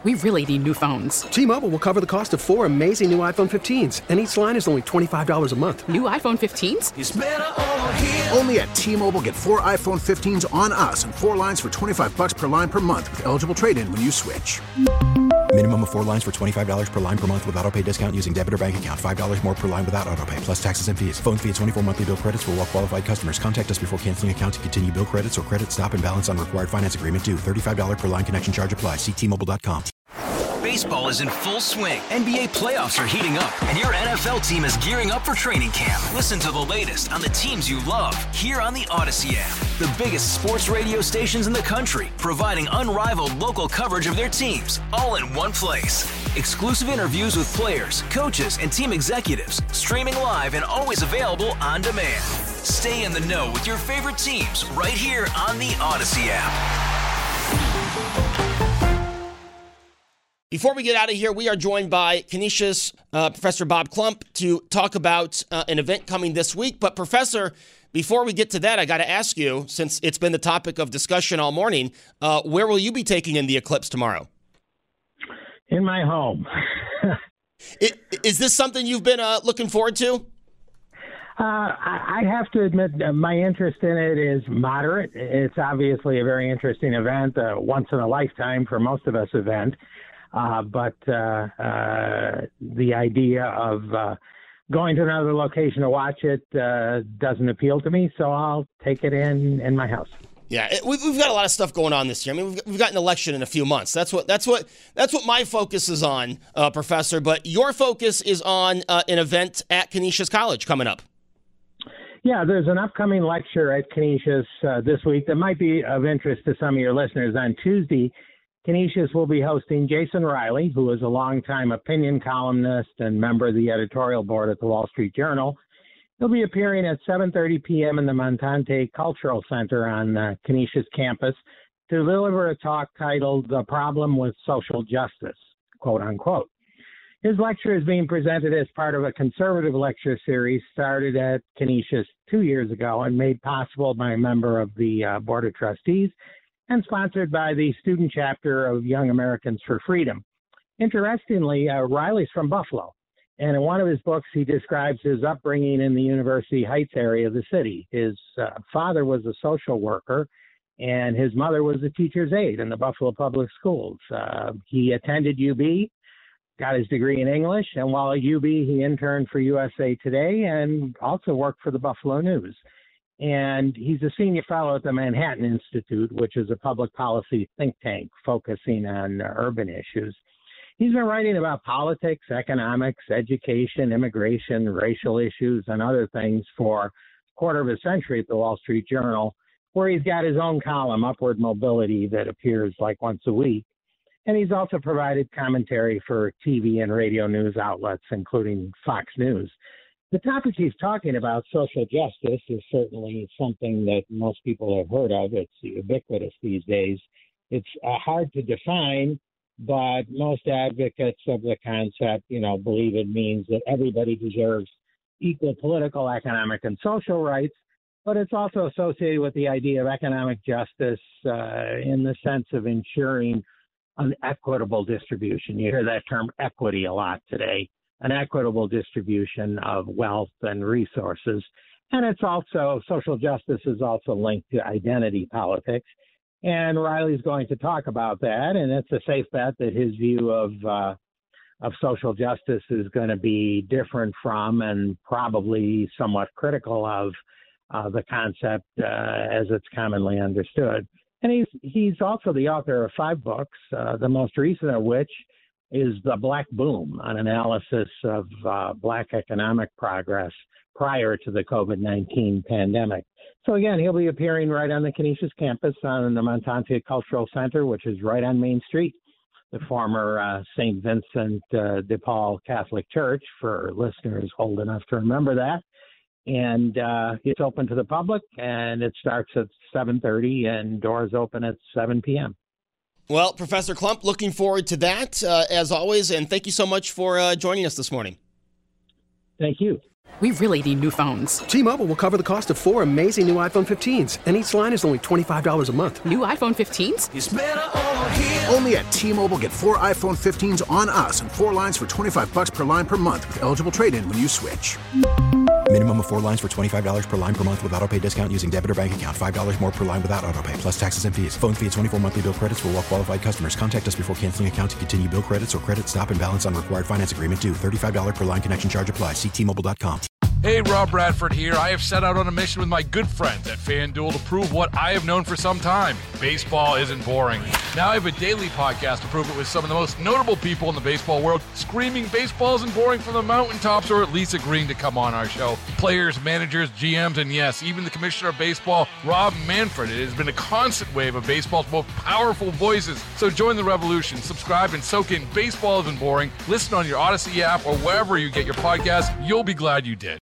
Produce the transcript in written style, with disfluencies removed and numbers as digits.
We really need new phones. T-Mobile will cover the cost of 4 amazing new iPhone 15s, and each line is only $25 a month. New iPhone 15s? It's better over here. Only at T-Mobile, get 4 iPhone 15s on us and 4 lines for $25 per line per month with eligible trade-in when you switch. Minimum of 4 lines for $25 per line per month with autopay discount using debit or bank account. $5 more per line without autopay, plus taxes and fees. Phone fee at 24 monthly bill credits for well-qualified customers. Contact us before canceling account to continue bill credits or credit stop and balance on required finance agreement due. $35 per line connection charge applies. See T-Mobile.com. Baseball is in full swing. NBA playoffs are heating up, and your NFL team is gearing up for training camp. Listen to the latest on the teams you love here on the Odyssey app. The biggest sports radio stations in the country, providing unrivaled local coverage of their teams, all in one place. Exclusive interviews with players, coaches, and team executives, streaming live and always available on demand. Stay in the know with your favorite teams right here on the Odyssey app. Before we get out of here, we are joined by Canisius Professor Bob Klump to talk about an event coming this week. But Professor, before we get to that, I got to ask you, since it's been the topic of discussion all morning, where will you be taking in the eclipse tomorrow? In my home. Is this something you've been looking forward to? I have to admit my interest in it is moderate. It's obviously a very interesting event, once in a lifetime for most of us event. But the idea of going to another location to watch it doesn't appeal to me, so I'll take it in my house. Yeah, we've got a lot of stuff going on this year. I mean, we've got an election in a few months. That's what my focus is on, Professor. But your focus is on an event at Canisius College coming up. Yeah, there's an upcoming lecture at Canisius this week that might be of interest to some of your listeners. On Tuesday, Canisius will be hosting Jason Riley, who is a longtime opinion columnist and member of the editorial board at the Wall Street Journal. He'll be appearing at 7:30 p.m. in the Montante Cultural Center on Canisius campus to deliver a talk titled "The Problem with Social Justice," quote unquote. His lecture is being presented as part of a conservative lecture series started at Canisius 2 years ago and made possible by a member of the Board of Trustees and sponsored by the student chapter of Young Americans for Freedom. Interestingly, Riley's from Buffalo, and in one of his books, he describes his upbringing in the University Heights area of the city. His father was a social worker, and his mother was a teacher's aide in the Buffalo Public Schools. He attended UB, got his degree in English, and while at UB, he interned for USA Today and also worked for the Buffalo News. And he's a senior fellow at the Manhattan Institute, which is a public policy think tank focusing on urban issues. He's been writing about politics, economics, education, immigration, racial issues, and other things for a quarter of a century at the Wall Street Journal, where he's got his own column, Upward Mobility, that appears like once a week. And he's also provided commentary for TV and radio news outlets, including Fox News. The topic he's talking about, social justice, is certainly something that most people have heard of. It's ubiquitous these days. It's hard to define, but most advocates of the concept, believe it means that everybody deserves equal political, economic, and social rights. But it's also associated with the idea of economic justice in the sense of ensuring an equitable distribution. You hear that term equity a lot today. An equitable distribution of wealth and resources. And it's also, social justice is also linked to identity politics. And Riley's going to talk about that, and it's a safe bet that his view of social justice is going to be different from and probably somewhat critical of the concept as it's commonly understood. And he's also the author of 5 books, the most recent of which is The Black Boom, an analysis of Black economic progress prior to the COVID-19 pandemic. So again, he'll be appearing right on the Canisius campus on the Montante Cultural Center, which is right on Main Street, the former St. Vincent de Paul Catholic Church, for listeners old enough to remember that. And it's open to the public, and it starts at 7:30, and doors open at 7 p.m. Well, Professor Klump, looking forward to that, as always, and thank you so much for joining us this morning. Thank you. We really need new phones. T-Mobile will cover the cost of 4 amazing new iPhone 15s, and each line is only $25 a month. New iPhone 15s? It's better over here. Only at T-Mobile, get 4 iPhone 15s on us and 4 lines for $25 per line per month with eligible trade-in when you switch. Minimum of 4 lines for $25 per line per month with auto-pay discount using debit or bank account. $5 more per line without auto-pay, plus taxes and fees. Phone fee at 24 monthly bill credits for well-qualified customers. Contact us before canceling account to continue bill credits or credit stop and balance on required finance agreement due. $35 per line connection charge applies. See T-Mobile.com. Hey, Rob Bradford here. I have set out on a mission with my good friends at FanDuel to prove what I have known for some time. Baseball isn't boring. Now I have a daily podcast to prove it with some of the most notable people in the baseball world, screaming baseball isn't boring from the mountaintops, or at least agreeing to come on our show. Players, managers, GMs, and yes, even the commissioner of baseball, Rob Manfred. It has been a constant wave of baseball's most powerful voices. So join the revolution. Subscribe and soak in Baseball Isn't Boring. Listen on your Odyssey app or wherever you get your podcasts. You'll be glad you did.